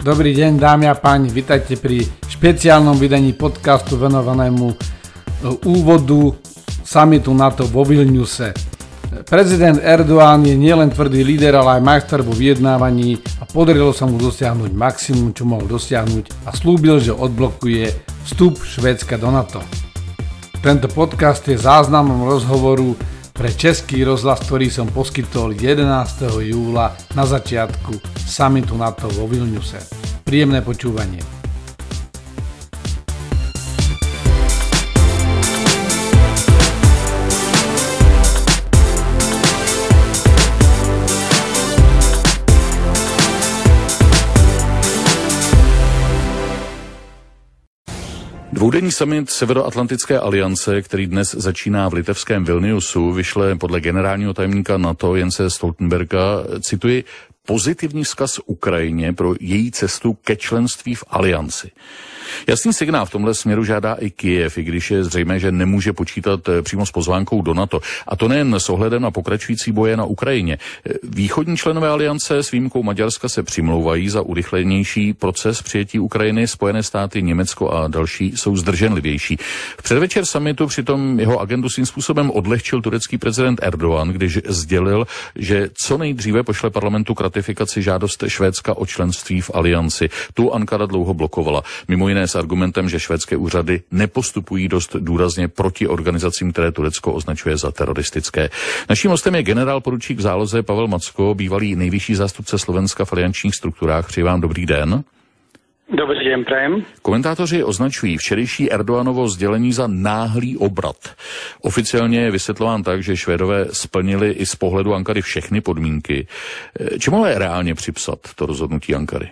Dobrý deň, dámy a páni, vitajte pri špeciálnom vydaní podcastu venovanému úvodu summitu NATO vo Vilniuse. Prezident Erdoğan je nielen tvrdý líder, ale aj majster vo vyjednávaní a podarilo sa mu dosiahnuť maximum, čo mohol dosiahnuť a slúbil, že odblokuje vstup Švédska do NATO. Tento podcast je záznamom rozhovoru pre Český rozhlas, ktorý som poskytol 11. júla na začiatku summitu NATO vo Vilniuse. Príjemné počúvanie. Dvoudenní summit Severoatlantické aliance, který dnes začíná v litevském Vilniusu, vyšle podle generálního tajemníka NATO Jense Stoltenberga, cituji, pozitivní vzkaz Ukrajině pro její cestu ke členství v alianci. Jasný signál v tomhle směru žádá i Kyjev, i když je zřejmé, že nemůže počítat přímo s pozvánkou do NATO. A to nejen s ohledem na pokračující boje na Ukrajině. Východní členové aliance s výjimkou Maďarska se přimlouvají za urychlenější proces přijetí Ukrajiny, Spojené státy, Německo a další jsou zdrženlivější. V předvečer summitu přitom jeho agendu svým způsobem odlehčil turecký prezident Erdoğan, když sdělil, že co nejdříve pošle parlamentu k ratifikaci žádost Švédska o členství v alianci. Tu Ankara dlouho blokovala. Mimo jiné s argumentem, že švédské úřady nepostupují dost důrazně proti organizacím, které Turecko označuje za teroristické. Naším hostem je generál poručík v záloze Pavel Macko, bývalý nejvyšší zástupce Slovenska v aliančních strukturách. Přeji vám dobrý den. Dobrý den, prajem. Komentátoři označují včerejší Erdoganovo sdělení za náhlý obrat. Oficiálně je vysvětlován tak, že Švédové splnili i z pohledu Ankary všechny podmínky. Čemu ale reálně připsat to rozhodnutí Ankary?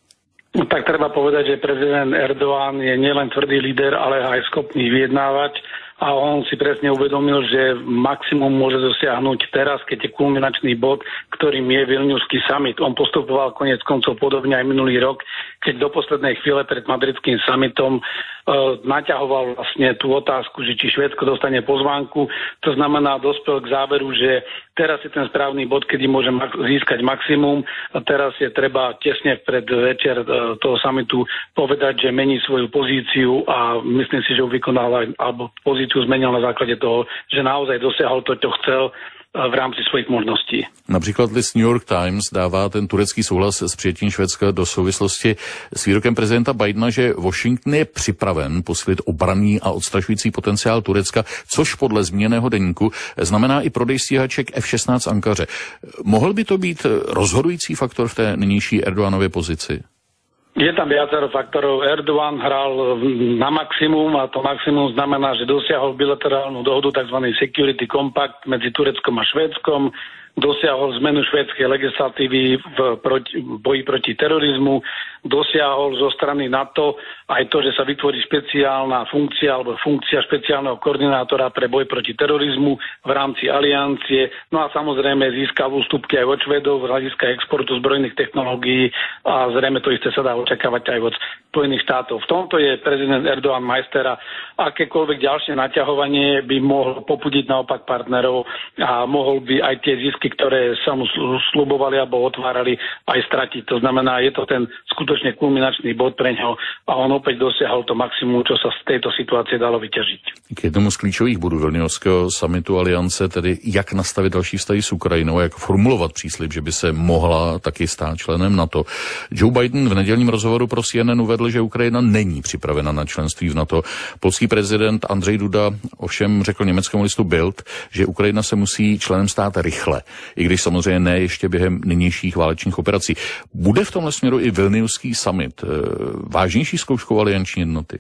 No, tak treba povedať, že prezident Erdoğan je nielen tvrdý líder, ale aj schopný vyjednávať a on si presne uvedomil, že maximum môže dosiahnuť teraz, keď je kulminačný bod, ktorým je Vilniuský summit. On postupoval koniec koncov podobne aj minulý rok, keď do poslednej chvíle pred madridským summitom naťahoval vlastne tú otázku, že či Švédsko dostane pozvánku. To znamená, dospel k záveru, že teraz je ten správny bod, kedy môže získať maximum a teraz je treba tesne pred večer toho summitu povedať, že mení svoju pozíciu a myslím si, že ju vykonal alebo pozíciu zmenil na základe toho, že naozaj dosiahol to, čo chcel v rámci svojich možností. Například list New York Times dává ten turecký souhlas s přijetím Švédska do souvislosti s výrokem prezidenta Bidena, že Washington je připraven posílit obranný a odstrašující potenciál Turecka, což podle zmíněného deníku znamená i prodej stíhaček F-16 Ankaře. Mohl by to být rozhodující faktor v té nynější Erdoganově pozici? Je tam viacero faktorov. Erdoğan hral na maximum a to maximum znamená, že dosiahol bilaterálnu dohodu, tzv. Security Compact medzi Tureckom a Švédskom, dosiahol zmenu švédskej legislatívy v boji proti terorizmu, dosiahol zo strany NATO aj to, že sa vytvorí špeciálna funkcia alebo funkcia špeciálneho koordinátora pre boj proti terorizmu v rámci aliancie. No a samozrejme získal ústupky aj od Švédov z hľadiska exportu zbrojných technológií a zrejme to isté sa dá očakávať aj od Spojených štátov. V tomto je prezident Erdoğan majster a akékoľvek ďalšie naťahovanie by mohol popudiť naopak partnerov a mohol by aj tie zisky, ktoré sa mu slubovali alebo otvárali, aj stratiť. To znamená, je to ten skutočne kulminačný bod pre ňo a on opäť dosiahol to maximum, čo sa z tejto situácie dalo vyťažiť. K jednomu z klíčových bodů Vilniuského summitu aliance, tedy jak nastavit další vztahy s Ukrajinou, jak formulovat příslib, že by se mohla taky stát členem NATO. Joe Biden v nedělním rozhovoru pro CNN uvedl, že Ukrajina není připravena na členství v NATO. Polský prezident Andrzej Duda ovšem řekl německému listu Bild, že Ukrajina se musí členem stát rychle, i když samozřejmě ne ještě během nynějších válečných operací. Bude v tomhle směru i Vilniuský summit vážnější zkouškou alianční jednoty?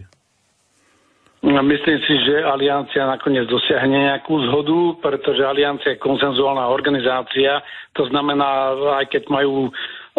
Myslím si, že aliancia nakoniec dosiahne nejakú zhodu, pretože aliancia je konsenzuálna organizácia. To znamená, aj keď majú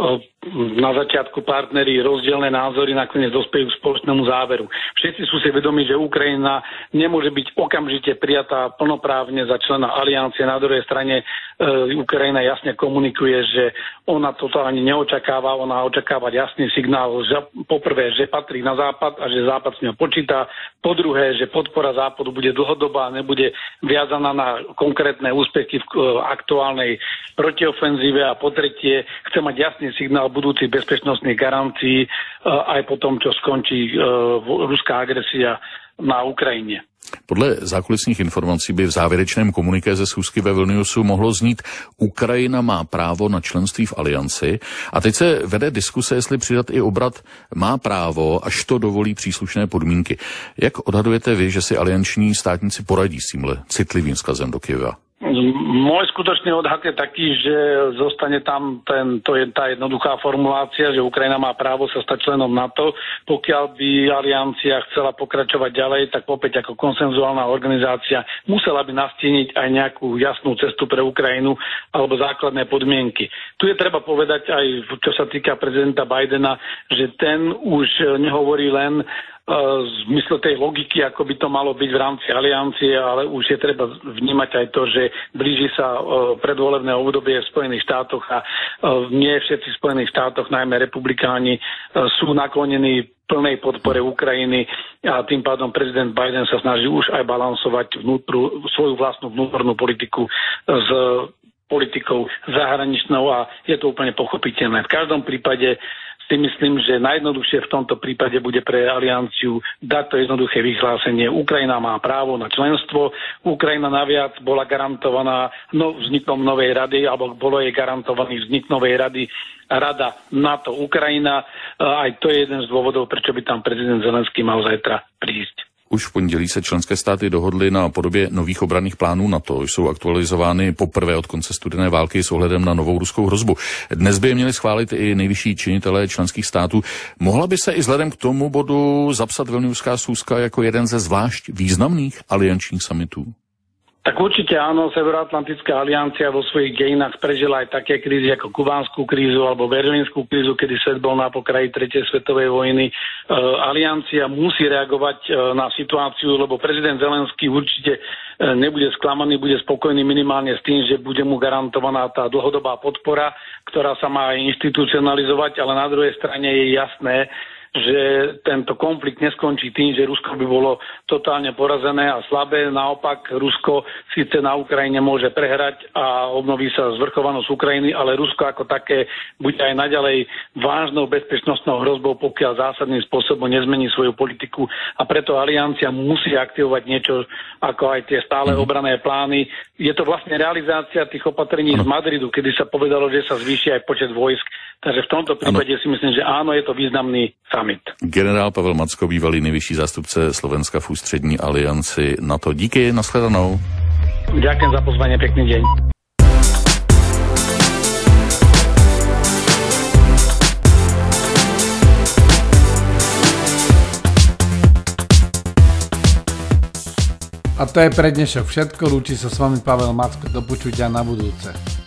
na začiatku partneri rozdielne názory, nakoniec dospejú k spoločnému záveru. Všetci sú si vedomí, že Ukrajina nemôže byť okamžite prijatá plnoprávne za člena aliancie. Na druhej strane Ukrajina jasne komunikuje, že ona toto ani neočakáva, ona očakáva jasný signál, že poprvé, že patrí na Západ a že Západ s ňou počíta. Po druhé, že podpora Západu bude dlhodobá, nebude viazaná na konkrétne úspechy v aktuálnej protiofenzíve a po tretie, chce mať jasný jasný signál budúcich bezpečnostných garancií aj po tom, čo skončí ruská agresia na Ukrajine. Podle zákulisních informací by v závěrečném komuniké ze schůzky ve Vilniusu mohlo znít: Ukrajina má právo na členství v alianci. A teď se vede diskuse, jestli přidat i obrat má právo, až to dovolí příslušné podmínky. Jak odhadujete vy, že si alianční státníci poradí s tímhle citlivým vzkazem do Kyjeva? Môj skutočný odhad je taký, že zostane tam tá jednoduchá formulácia, že Ukrajina má právo sa stať členom NATO. Pokiaľ by aliancia chcela pokračovať ďalej, tak opäť ako konsenzuálna organizácia musela by nastíniť aj nejakú jasnú cestu pre Ukrajinu alebo základné podmienky. Tu je treba povedať aj, čo sa týka prezidenta Bidena, že ten už nehovorí len v zmysle tej logiky, ako by to malo byť v rámci aliancie, ale už je treba vnímať aj to, že blíži sa predvolebné obdobie v Spojených štátoch a nie všetci v Spojených štátoch, najmä republikáni, sú naklonení plnej podpore Ukrajiny a tým pádom prezident Biden sa snaží už aj balansovať svoju vlastnú vnútornú politiku s politikou zahraničnou a je to úplne pochopiteľné. V každom prípade si myslím, že najjednoduchšie v tomto prípade bude pre alianciu dať to jednoduché vyhlásenie. Ukrajina má právo na členstvo. Ukrajina naviac bola garantovaná vznikom novej rady, alebo bolo jej garantovaný vznik novej rady Rada NATO Ukrajina. Aj to je jeden z dôvodov, prečo by tam prezident Zelenský mal zajtra prísť. Už v pondělí se členské státy dohodly na podobě nových obranných plánů NATO. Jsou aktualizovány poprvé od konce studené války s ohledem na novou ruskou hrozbu. Dnes by je měli schválit i nejvyšší činitelé členských států. Mohla by se i vzhledem k tomu bodu zapsat Vilniuská schůzka jako jeden ze zvlášť významných aliančních summitů? Tak určite áno, Severoatlantická aliancia vo svojich dejinách prežila aj také krízy ako kubánsku krízu alebo berlínsku krízu, kedy svet bol na pokraji 3. svetovej vojny. Aliancia musí reagovať na situáciu, lebo prezident Zelenský určite nebude sklamaný, bude spokojný minimálne s tým, že bude mu garantovaná tá dlhodobá podpora, ktorá sa má aj institucionalizovať, ale na druhej strane je jasné, že tento konflikt neskončí tým, že Rusko by bolo totálne porazené a slabé. Naopak, Rusko síce na Ukrajine môže prehrať a obnoví sa zvrchovanosť Ukrajiny, ale Rusko ako také bude aj naďalej vážnou bezpečnostnou hrozbou, pokiaľ zásadným spôsobom nezmení svoju politiku a preto aliancia musí aktivovať niečo ako aj tie stále obranné plány. Je to vlastne realizácia tých opatrení z Madridu, kedy sa povedalo, že sa zvýši aj počet vojsk. Takže v tomto prípade si myslím, že áno, je to významný summit. Generál Pavel Macko, bývalý nejvyšší zástupce Slovenska v ústřední alianci NATO. Díky, nashledanou. Ďakujem za pozvanie, pekný deň. A to je pre dnešok všetko. Lúči sa s vami Pavel Macko. Do počutia na budúce.